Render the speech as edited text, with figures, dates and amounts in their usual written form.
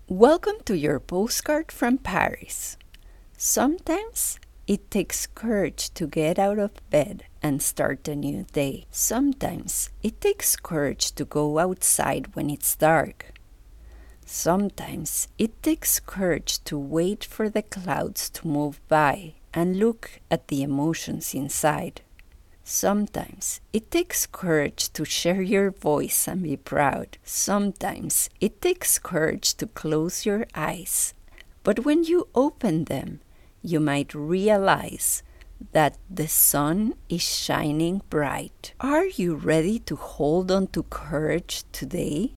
Welcome to your postcard from Paris. Sometimes it takes courage to get out of bed and start a new day. Sometimes it takes courage to go outside when it's dark. Sometimes it takes courage to wait for the clouds to move by and look at the emotions inside. Sometimes it takes courage to share your voice and be proud. Sometimes it takes courage to close your eyes. But when you open them, you might realize that the sun is shining bright. Are you ready to hold on to courage today?